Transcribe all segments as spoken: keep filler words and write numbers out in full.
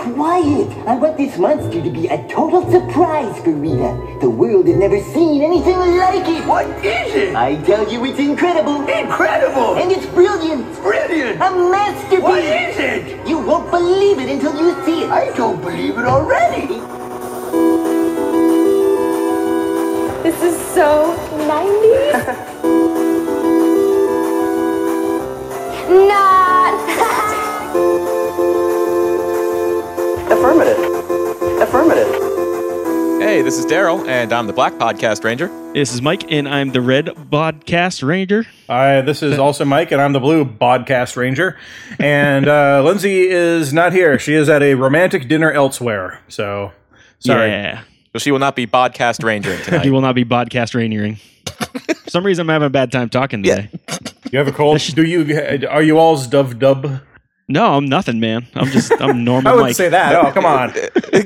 quiet. I want this monster to be a total surprise for Rita. The world has never seen anything like it. What is it? I tell you, it's incredible. Incredible! And it's brilliant. Brilliant! A masterpiece. What is it? You won't believe it until you see it. I don't believe it already. This is so nineties. Not. Affirmative. Affirmative. Hey, this is Daryl, and I'm the Black Podcast Ranger. This is Mike, and I'm the Red Podcast Ranger. Hi, this is also Mike, and I'm the Blue Podcast Ranger. And uh, Lindsay is not here. She is at a romantic dinner elsewhere. So, sorry. Yeah. So she will not be Podcast Ranger tonight. He will not be Podcast Rangering. For some reason, I'm having a bad time talking today. Yeah. You have a cold? Do you? Are you all's dub dub? No, I'm nothing, man. I'm just, I'm normal I wouldn't Mike. say that. Oh, come on.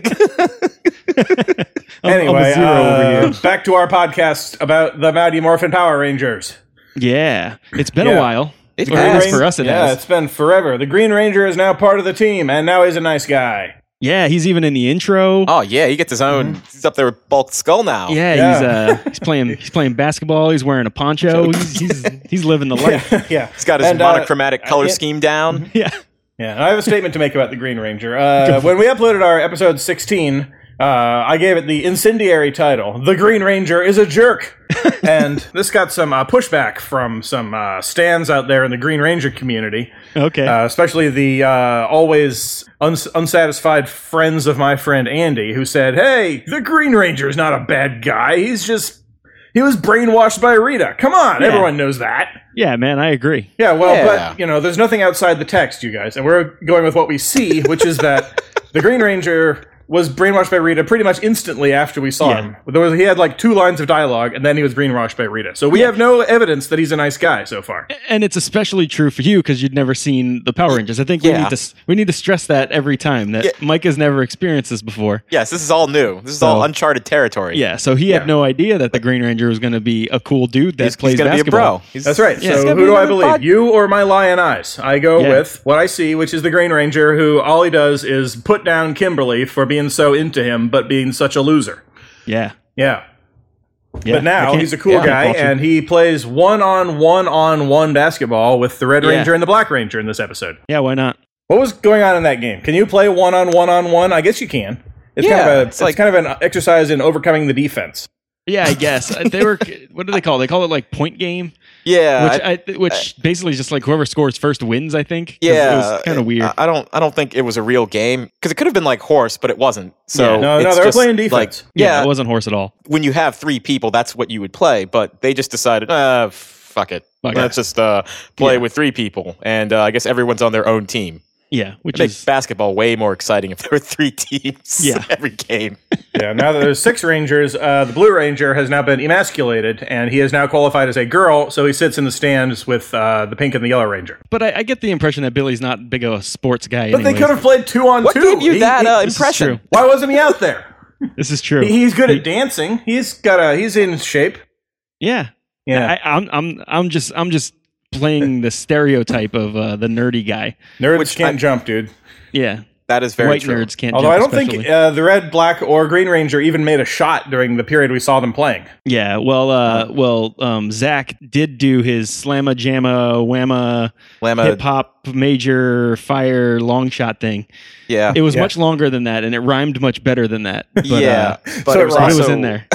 I'm, Anyway, I'm a zero uh, over here. back to our podcast about the Mighty Morphin Power Rangers. Yeah. It's been Yeah. a while. It Or at has. least for us, it yeah, has. it's been forever. The Green Ranger is now part of the team, and now he's a nice guy. Yeah, he's even in the intro. Oh, yeah, he gets his own. He's up there with Bulk Skull now. Yeah, Yeah. he's uh, he's playing he's playing basketball. He's wearing a poncho. He's he's, he's living the life. yeah. He's got his And, uh, monochromatic color uh, yeah. scheme down. Yeah. Yeah, and I have a statement to make about the Green Ranger. Uh, when we uploaded our episode sixteen, uh, I gave it the incendiary title, The Green Ranger is a Jerk. And this got some uh, pushback from some uh, stands out there in the Green Ranger community, Okay. uh, especially the uh, always uns- unsatisfied friends of my friend Andy, who said, hey, the Green Ranger is not a bad guy, he's just... He was brainwashed by Rita. Come on, Yeah. everyone knows that. yeah, man, I agree. Yeah, well, Yeah. but, you know, there's nothing outside the text, you guys. And we're going with what we see, which is that the Green Ranger was brainwashed by Rita pretty much instantly after we saw Yeah. him. There was, he had like two lines of dialogue, and then he was brainwashed by Rita. So we have no evidence that he's a nice guy so far. And it's especially true for you because you'd never seen the Power Rangers. I think we Yeah. need to s- we need to stress that every time that Yeah. Mike has never experienced this before. Yes, this is all new. This is So- all uncharted territory. Yeah, so he Yeah. had no idea that the Green Ranger was going to be a cool dude that He's, plays he's going to be a basketball. bro. He's, That's right. Yeah, it's so gonna who be do I another believe? pod- You or my lion eyes? I go Yeah. with what I see, which is the Green Ranger, who all he does is put down Kimberly for being so into him, but being such a loser. Yeah, Yeah. yeah. But now I can't- he's a cool yeah, guy, fault you. and he plays one-on-one-on-one basketball with the Red Yeah. Ranger and the Black Ranger in this episode. yeah, why not? What was going on in that game? Can you play one-on-one-on-one? I guess you can. It's Yeah, kind of a, it's it's like- kind of an exercise in overcoming the defense. Yeah, I guess Uh, they were. What do they call it? They call it like point game, Yeah. which I- I, which basically is just like whoever scores first wins. I think. 'Cause yeah, it was kind of weird. I, I don't. I don't think it was a real game because it could have been like horse, but it wasn't. So Yeah. No, no, it's they were just playing like- defense. yeah, yeah, it wasn't horse at all. when you have three people, that's what you would play. But they just decided, uh, fuck it, Fuck it. let's just uh, play Yeah. with three people, and uh, I guess everyone's on their own team. Yeah, which It makes is basketball way more exciting if there were three teams. Yeah. every game. Yeah, now that there's six Rangers, uh, the Blue Ranger has now been emasculated, and he is now qualified as a girl, so he sits in the stands with uh, the Pink and the Yellow Ranger. But I, I get the impression that Billy's not big of a sports guy. But they anyways. could have played two on What two. gave you He- that he- uh, this is impression? true. Why wasn't he out there? This is true. He- he's good at dancing. He's got a. He's in shape. yeah, Yeah. I, I'm I'm I'm just I'm just playing the stereotype of uh, the nerdy guy. Nerds Which can't I- jump, dude. Yeah, That is very white true. nerds can't. Although jump I don't think especially. uh, the Red, Black, or Green Ranger even made a shot during the period we saw them playing. Yeah, well, uh, well, um, Zach did do his slamma jamma whamma Llama, hip hop major fire long shot thing. yeah, It was Yeah. much longer than that, and it rhymed much better than that. But, yeah, uh, but so it was it but also it was in there.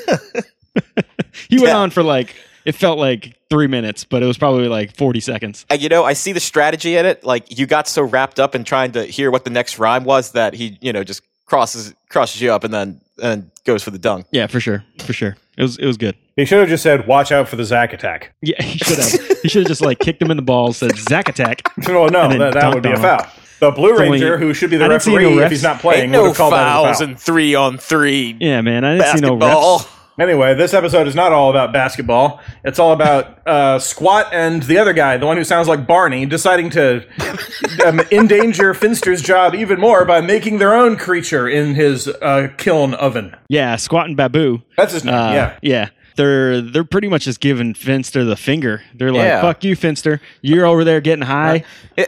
He went Yeah. on for like it felt like three minutes, but it was probably like forty seconds. Uh, You know, I see the strategy in it. Like you got so wrapped up in trying to hear what the next rhyme was that he, you know, just crosses crosses you up and then and goes for the dunk. Yeah, for sure, for sure. It was it was good. He should have just said, "Watch out for the Zack attack." Yeah, he should have. He should have just like kicked him in the balls, said Zack attack. Well, no, And then that, that would dunked be a on him. foul. The Blue It's only- Ranger, who should be the I didn't see no referee refs. if he's not playing, Ain't would no have called that fouls as a foul. and three on three Yeah, man, I didn't see no basketball. refs. Anyway, this episode is not all about basketball. It's all about uh, Squat and the other guy, the one who sounds like Barney, deciding to um, endanger Finster's job even more by making their own creature in his uh, kiln oven. Yeah, Squat and Babu. That's his name, Uh, yeah. yeah. they're they're pretty much just giving Finster the finger. They're like, Yeah. "Fuck you, Finster. You're over there getting high.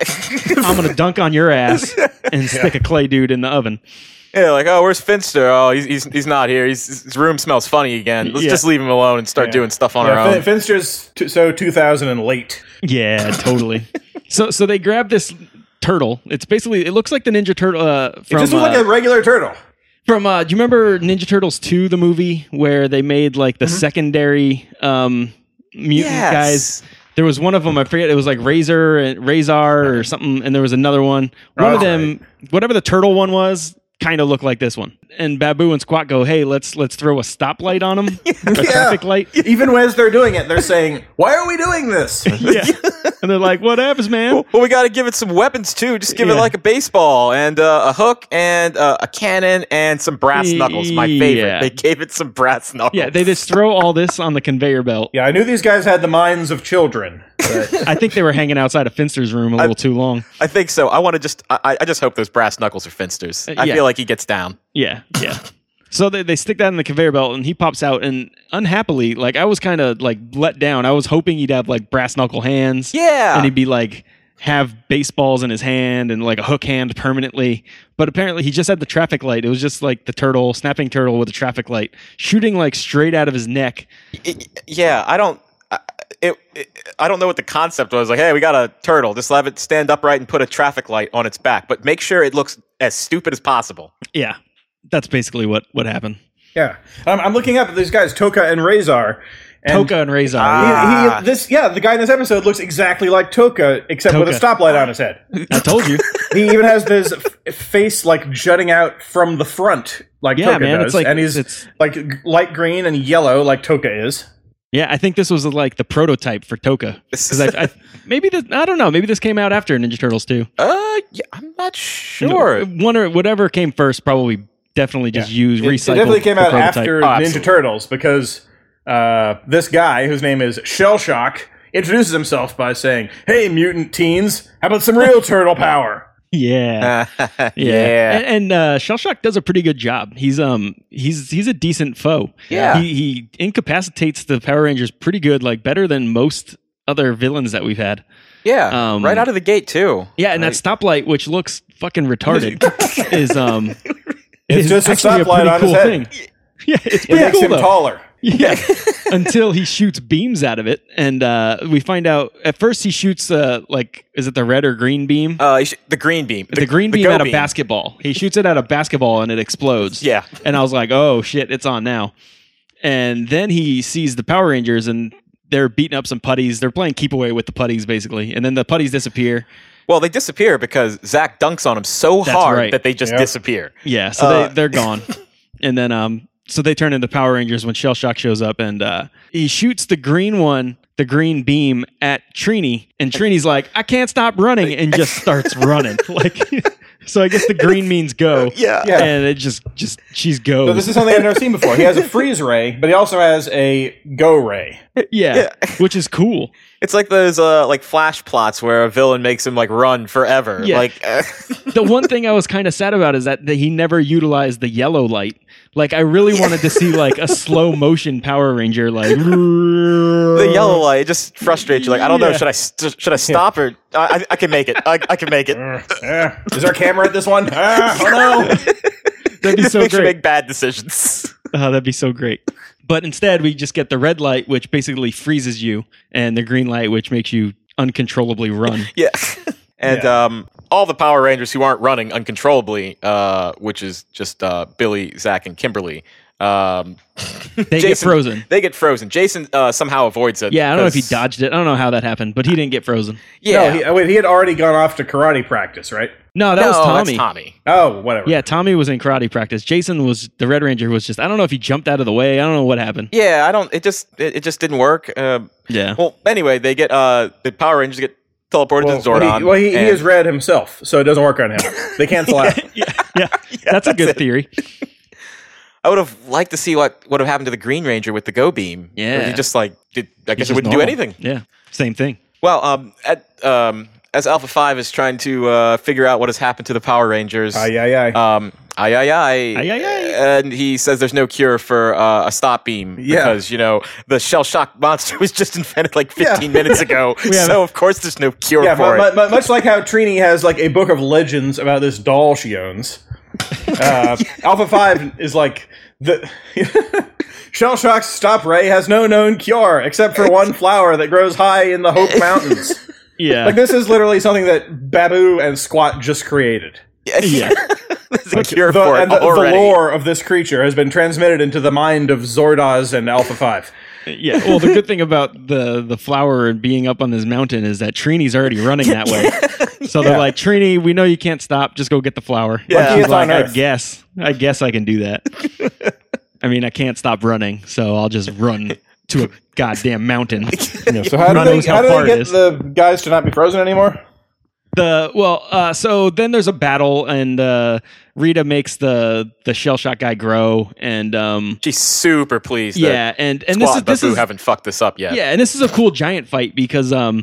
I'm gonna dunk on your ass and stick a clay dude in the oven." Yeah, like, oh, where's Finster? Oh, he's he's, he's not here. He's, his room smells funny again. Let's Yeah. just leave him alone and start Yeah. doing stuff on Yeah, our Fin- own. Finster's t- so two thousand and late. Yeah, totally. so so they grab this turtle. It's basically it looks like the Ninja Turtle uh, It from just looks uh, like a regular turtle. from. Uh, do you remember Ninja Turtles two, the movie where they made like the secondary um, mutant Yes. guys? There was one of them. I forget. It was like Razor and Razor or something, and there was another one. One Oh, of them, whatever the turtle one was, kind of looked like this one. And Babu and Squat go, "Hey, let's let's throw a stoplight on them, a traffic light." Even as they're doing it, they're saying, "Why are we doing this?" Yeah, and they're like, "What happens, man?" Well, we got to give it some weapons too. Just give it Yeah. like a baseball and uh, a hook and uh, a cannon and some brass knuckles. My favorite. Yeah. They gave it some brass knuckles. Yeah, they just throw all this on the conveyor belt. Yeah, I knew these guys had the minds of children. But I think they were hanging outside of Finster's room a little too long. I think so. I want to just. I, I just hope those brass knuckles are Finster's. I yeah. feel like he gets down. Yeah, yeah. So they, they stick that in the conveyor belt, and he pops out, and unhappily, like, I was kind of, like, let down. I was hoping he'd have, like, brass knuckle hands. Yeah. And he'd be, like, have baseballs in his hand and, like, a hook hand permanently. But apparently he just had the traffic light. It was just, like, the turtle, snapping turtle with a traffic light, shooting, like, straight out of his neck. It- yeah, I don't. I- It, it, I don't know what the concept was. Like, hey, we got a turtle. Just have it stand upright and put a traffic light on its back, but make sure it looks as stupid as possible. Yeah. That's basically what, what happened. yeah, I'm, I'm looking up at these guys, Toka and Razor. And Toka and Razor. He, Ah. he, this, yeah, the guy in this episode looks exactly like Toka, except with a Toka. stoplight on his head. I told you. He even has this f- face like jutting out from the front, like Yeah, Toka man, does, it's like- and he's it's- like g- light green and yellow, like Toka is. Yeah, I think this was like the prototype for Toka. Because I, I maybe this, I don't know. Maybe this came out after Ninja Turtles two. Uh, yeah, I'm not sure. One or whatever came first, probably definitely just used It, it recycled. definitely came the out prototype. after Oh, Ninja absolutely. Turtles because uh, this guy, whose name is Shell Shock, introduces himself by saying, "Hey, mutant teens, how about some real turtle power?" Yeah, yeah. yeah. And, and uh, Shellshock does a pretty good job. He's um he's he's a decent foe. Yeah. he he incapacitates the Power Rangers pretty good, like better than most other villains that we've had. Yeah, Um, right out of the gate too. Yeah, and that stoplight, which looks fucking retarded, is um It's is just a actually stoplight pretty on his cool head. thing. Yeah, it's It pretty makes cool him though. taller. Yeah, until he shoots beams out of it, and uh, we find out at first he shoots uh, like is it the red or green beam? Uh, you sh- the green beam. the, green beam go at a basketball. He shoots it at a basketball and it explodes. Yeah. and I was like, oh shit, it's on now. And then he sees the Power Rangers and they're beating up some putties. They're playing keep away with the putties basically, and then the putties disappear. Well, they disappear because Zach dunks on them so That's hard right. that they just Yep. disappear. Yeah, so Uh, they they're gone. And then um so they turn into Power Rangers when Shell Shock shows up, and uh he shoots the green one, the green beam at Trini, and Trini's like, I can't stop running, and just starts running. Like so I guess the green means go. Yeah. Yeah. And it just just she's goes. So this is something I've never seen before. He has a freeze ray, but he also has a go ray. yeah, Yeah. which is cool. It's like those uh, like flash plots where a villain makes him like run forever. Yeah. Like uh, The one thing I was kind of sad about is that, that he never utilized the yellow light. Like I really wanted to see like a slow motion Power Ranger like the yellow light, it just frustrates you. Like I don't know, Yeah. should I st- should I stop or I, I, I can make it. I, I can make it. Eh, is there a camera at this one? Ah, oh no! That'd be Just so makes you great. make bad decisions. Oh, that'd be so great. But instead, we just get the red light, which basically freezes you, and the green light, which makes you uncontrollably run. Yeah. And Yeah. um, all the Power Rangers who aren't running uncontrollably, uh, which is just uh, Billy, Zach, and Kimberly, um, They get frozen. They get frozen. Jason uh, somehow avoids it. Yeah, I don't know if he because- dodged it. I don't know how that happened, but he didn't get frozen. Yeah. No, he, oh, wait, he had already gone off to karate practice, right? No, that no, was Tommy. that's Tommy. Oh, whatever. Yeah, Tommy was in karate practice. Jason was the Red Ranger. Was just I don't know if he jumped out of the way. I don't know what happened. Yeah, I don't. It just it, it just didn't work. Uh, Yeah. well, anyway, they get uh, the Power Rangers get teleported Well, to Zordon. well, he, well, he, he and- is red himself, so it doesn't work on him. They cancel out. yeah, yeah, that's a good theory. I would have liked to see what would have happened to the Green Ranger with the Go Beam. Yeah. he just like did. I guess He's it just wouldn't normal. do anything. Yeah, same thing. Well, um, at um, as Alpha Five is trying to uh, figure out what has happened to the Power Rangers. Aye, aye, aye. Um, aye, aye, aye. Aye, aye, aye. and he says there's no cure for uh, a stop beam Yeah. because, you know, the shell shock monster was just invented like fifteen Yeah. minutes ago. So, of course, there's no cure Yeah, for mu- it. mu- much like how Trini has like a book of legends about this doll she owns. Uh, Alpha five is like the Shell Shock's stop ray has no known cure except for one flower that grows high in the Hope Mountains. Yeah. Like this is literally something that Babu and Squat just created. Yeah. There's a cure The, for it and the, the already. lore of this creature has been transmitted into the mind of Zordaz and Alpha five. Yeah. Well, the good thing about the the flower and being up on this mountain is that Trini's already running that way. So they're Yeah. like, Trini, we know you can't stop. Just go get the flower. Yeah. She's It's like, on I Earth. guess. I guess I can do that. I mean, I can't stop running, so I'll just run to a goddamn mountain. Yeah, so how do Who they, knows how how do far they it get is. the guys to not be frozen anymore? The well, uh, so then there's a battle, and uh, Rita makes the the shell shock guy grow, and um, She's super pleased. yeah, that and and this Squat is this and Babu is haven't fucked this up yet. yeah, and this is a cool giant fight because um,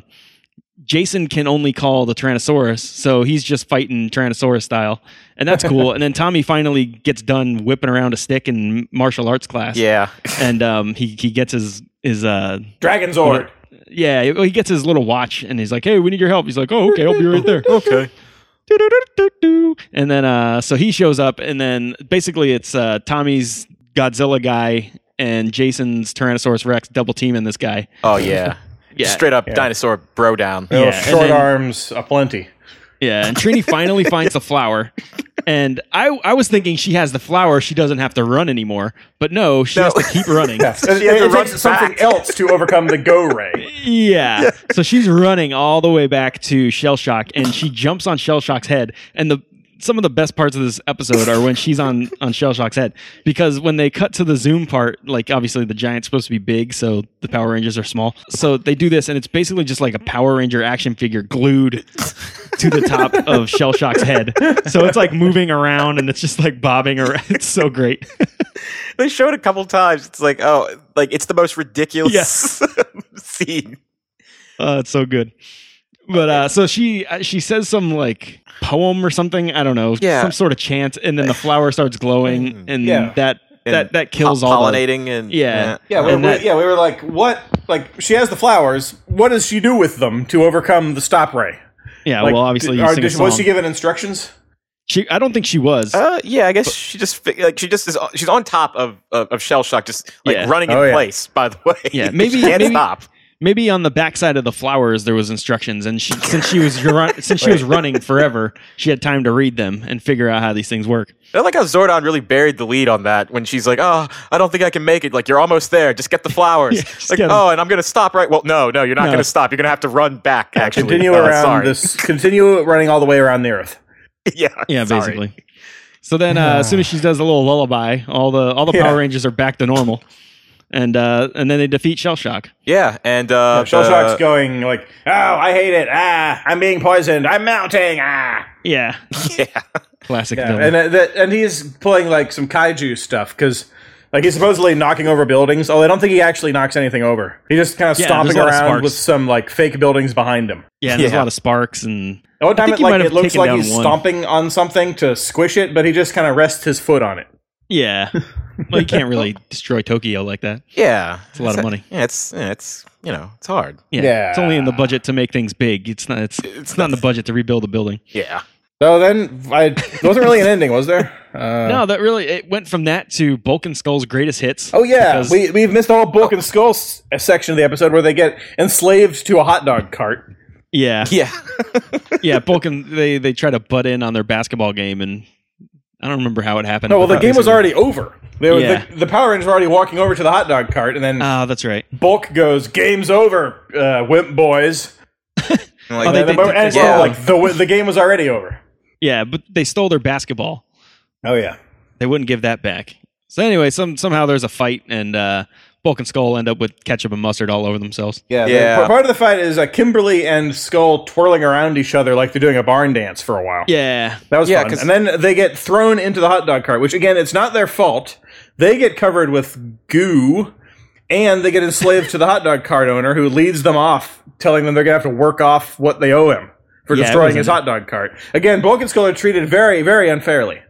Jason can only call the Tyrannosaurus, so he's just fighting Tyrannosaurus style, and that's cool. And then Tommy finally gets done whipping around a stick in martial arts class, Yeah. and um, he he gets his his uh Dragon Zord. yeah he gets his little watch, and he's like, hey, we need your help. He's like, oh, okay, I'll be right there. Okay. Do-do-do-do-do. And then uh so he shows up, and then basically it's uh Tommy's Godzilla guy and Jason's Tyrannosaurus Rex double teaming this guy. Oh, yeah. Yeah. Straight up Yeah. dinosaur bro down. Oh, Yeah, and short then- arms aplenty. Yeah, and Trini finally finds the flower. And I I was thinking she has the flower, she doesn't have to run anymore. But no, she No. has to keep running. Yeah. She It, had to it run takes something back. else to overcome the Go Ray. Yeah. So she's running all the way back to Shell Shock, and she jumps on Shell Shock's head. And the some of the best parts of this episode are when she's on on Shell Shock's head, because when they cut to the zoom part, like obviously the giant's supposed to be big, so the Power Rangers are small. So they do this, and it's basically just like a Power Ranger action figure glued to the top of Shell Shock's head. So it's like moving around, and it's just like bobbing around. It's so great. They showed it a couple times. It's like, oh, like it's the most ridiculous Yes. scene. Uh, it's so good. But uh, so she uh, she says some like poem or something. I don't know, Yeah. some sort of chant, and then the flower starts glowing, and Yeah. that that And that kills po- all the, pollinating and yeah. Yeah, we, And we- that- yeah, we were like, what? Like, she has the flowers. What does she do with them to overcome the stop ray? yeah. Like, well, obviously, did, you or sing did- a was she song. given instructions? She, I don't think she was. Uh, yeah, I guess she just fi- like she just is. She's on top of of, of Shell Shock, just like Yeah. running in Oh, yeah. place. By the way, Yeah, maybe- she can't maybe- stop. Maybe on the backside of the flowers there was instructions, and she, since she was run, since she was running forever, she had time to read them and figure out how these things work. I like how Zordon really buried the lead on that when she's like, "Oh, I don't think I can make it. Like, you're almost there. Just get the flowers." Yeah, just like, get 'em. oh, and I'm gonna stop right. Well, no, no, you're not No. gonna stop. You're gonna have to run back. Actually, Continue Uh, around sorry. this. Continue running all the way around the Earth. yeah, Yeah, sorry. basically. So then, uh, as soon as she does a little lullaby, all the all the Yeah. Power Rangers are back to normal, and uh, and then they defeat Shell Shock. Yeah, and uh, Shell the- Shock's going like, oh, I hate it. Ah, I'm being poisoned. I'm melting. Ah. Yeah, yeah, classic Yeah, villain. and uh, that, and he's pulling like some kaiju stuff because like he's supposedly knocking over buildings. Oh, I don't think he actually knocks anything over. He's just kind of Yeah, stomping there's a lot of around sparks. with some like fake buildings behind him. yeah, and there's a yeah. lot of sparks, and At one I time, think it, he like, might have it looks taken like down he's one. stomping on something to squish it, but he just kind of rests his foot on it. yeah. Well, you can't really destroy Tokyo like that. yeah. It's a lot of money. Yeah, it's yeah, it's you know, it's hard. Yeah. Yeah. It's only in the budget to make things big. It's not. It's it's not in the budget to rebuild a building. Yeah, So then, I there wasn't really an ending, was there? Uh, No, that really it went from that to Bulk and Skull's greatest hits. Oh yeah, because- we we've missed the whole Bulk and Skull s- section of the episode where they get enslaved to a hot dog cart. yeah, yeah. yeah. Bulk and they they try to butt in on their basketball game, and I don't remember how it happened. No, well, but the game was basically- already over. They were, Yeah. the, the Power Rangers were already walking over to the hot dog cart, and then Oh, that's right. Bulk goes, "Game's over, uh, wimp boys." Like, Oh, they- and, then- they- and they- so, yeah. like the the game was already over. Yeah, but they stole their basketball. Oh yeah. They wouldn't give that back. So anyway, some somehow there's a fight, and uh, Bulk and Skull end up with ketchup and mustard all over themselves. Yeah, Yeah. the- part of the fight is uh, Kimberly and Skull twirling around each other like they're doing a barn dance for a while. Yeah, That was Yeah, fun. 'cause- And then they get thrown into the hot dog cart, which again, it's not their fault. They get covered with goo, and they get enslaved to the hot dog cart owner, who leads them off, telling them they're gonna have to work off what they owe him for Yeah, it destroying wasn't- his hot dog cart. Again, Bulk and Skull are treated very, very unfairly.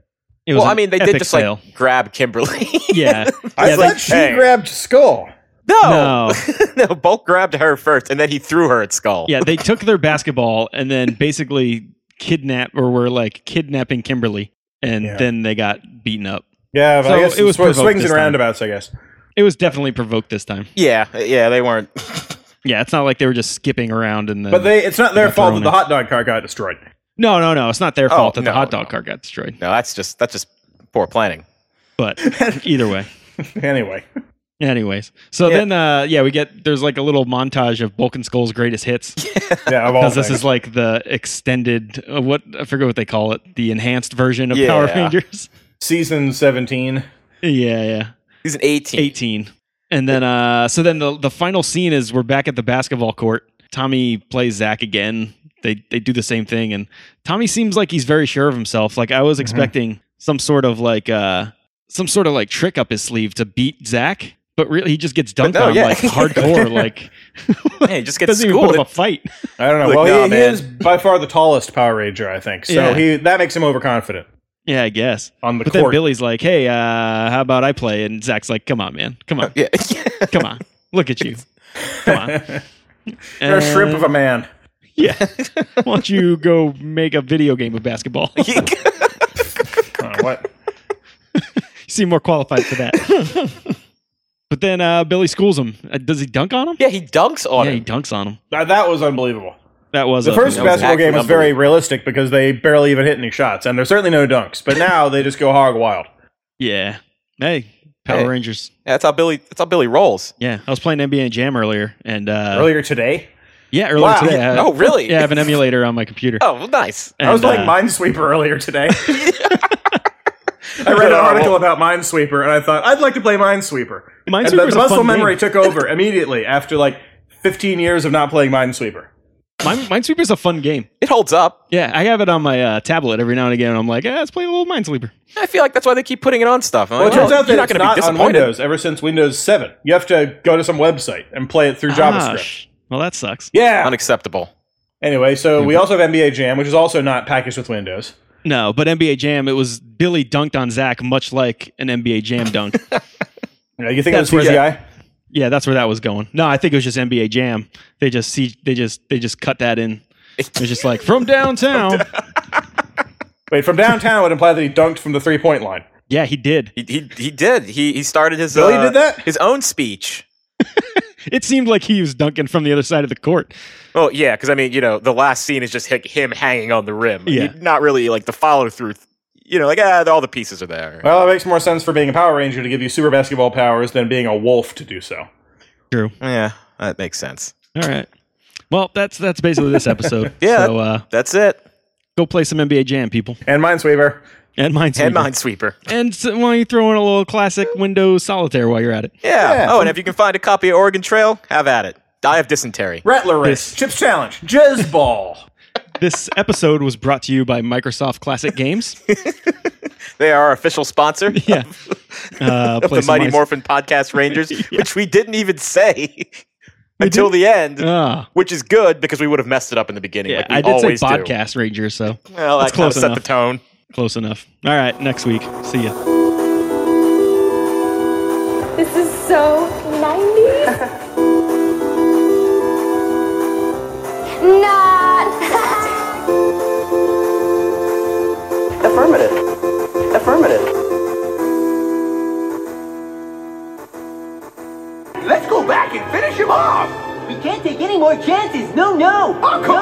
It was Well, I an mean, they epic did just fail. like grab Kimberly. Yeah. I yeah, thought they- she hey. grabbed Skull. no, No. no, Bulk grabbed her first, and then he threw her at Skull. yeah, they took their basketball and then basically kidnapped or were like kidnapping Kimberly, and Yeah. then they got beaten up. Yeah, but So I guess it was sw- provoked swings this and time. roundabouts, I guess. It was definitely provoked this time. yeah, yeah. They weren't. Yeah, it's not like they were just skipping around and then. But they it's not their got fault thrown that the in. hot dog car got destroyed. no, no, no. It's not their fault that no, the hot dog no. car got destroyed. No, that's just that's just poor planning. But either way. Anyway. Anyways, so Yeah. then uh, yeah, we get there's like a little montage of Bulk and Skull's greatest hits Yeah, of all because this things. is like the extended uh, what I forget what they call it, the enhanced version of Yeah. Power Rangers. Season seventeen. yeah, yeah. He's an eighteen. eighteen. And then uh so then the the final scene is we're back at the basketball court. Tommy plays Zach again. They they do the same thing, and Tommy seems like he's very sure of himself. Like I was expecting some sort of like uh some sort of like trick up his sleeve to beat Zach, but really he just gets dunked no, on yeah. like hardcore, like Yeah, he just gets doesn't even put schooled. up a fight. I don't know. Like, well, nah, he, he man. is by far the tallest Power Ranger, I think. So Yeah. he that makes him overconfident Yeah, I guess. on the But then court. Billy's like, "Hey, uh, how about I play?" And Zach's like, "Come on, man, come on, Yeah, come on, look at you, come on." You're a shrimp And- of a man. Yeah. Why don't you go make a video game of basketball? You Uh, what? seem more qualified for that. But then uh, Billy schools him. Uh, does he dunk on him? yeah. He dunks on Yeah, he him. dunks on him. That, that was unbelievable. That was The a- first that was basketball game was actually very realistic because they barely even hit any shots, and there's certainly no dunks. But now they just go hog wild. Yeah. Hey, Power Hey. Rangers. Yeah, that's how Billy. That's how Billy rolls. Yeah, I was playing N B A Jam earlier, and uh, Earlier today, yeah, earlier Wow. today. I, Oh, really? Yeah, I have an emulator on my computer. Oh, well, nice. I was And, playing uh, Minesweeper earlier today. I read an article about Minesweeper, and I thought I'd like to play Minesweeper. And the, Minesweeper's the a muscle fun memory game. took over immediately after like fifteen years of not playing Minesweeper. Mine, Minesweeper's a fun game. It holds up. Yeah, I have it on my uh, tablet every now and again. And I'm like, yeah, let's play a little Minesweeper. I feel like that's why they keep putting it on stuff. I'm Well, it like, turns well, out you're that not it's going to be not on disappointed. Windows ever since Windows seven. You have to go to some website and play it through Ah, JavaScript. sh- well, that sucks. Yeah. Unacceptable. Anyway, so we also have N B A Jam, which is also not packaged with Windows. No, but N B A Jam, it was Billy dunked on Zach, much like an N B A Jam dunk. Yeah, you think That's it was where C G I? Yeah, that's where that was going. No, I think it was just N B A Jam. They just see, they just, they just cut that in. It was just like from downtown. Wait, from downtown would imply that he dunked from the three point line. Yeah, he did. He he, he did. He he started his Billy uh, did that? his own speech. It seemed like he was dunking from the other side of the court. Well, yeah, because I mean, you know, the last scene is just hi- him hanging on the rim. Yeah. He- not really like the follow through. You know, like ah, all the pieces are there. Well, it makes more sense for being a Power Ranger to give you super basketball powers than being a wolf to do so. True. Yeah, that makes sense. All right. Well, that's that's basically this episode. Yeah. So uh, That's it. go play some N B A Jam, people, And Minesweeper. and Minesweeper. And Minesweeper. And so, why don't you throw in a little classic Windows Solitaire while you're at it? Yeah. Yeah. Oh, and if you can find a copy of Oregon Trail, have at it. Die of dysentery. Rattler Race. This- Chips Challenge. Jizz Ball. This episode was brought to you by Microsoft Classic Games. They are our official sponsor Yeah. Uh, of play the some Mighty Mice- Morphin Podcast Rangers, which we didn't even say until didn't? the end, Ah. which is good because we would have messed it up in the beginning. Yeah, like we I did say always do. podcast Rangers, so Well, That's that kind of close set enough. the tone. close enough. All right, next week. See ya. This is so nineties. Not. Affirmative. Affirmative. Let's go back and finish him off. We can't take any more chances. No, no. Oh, come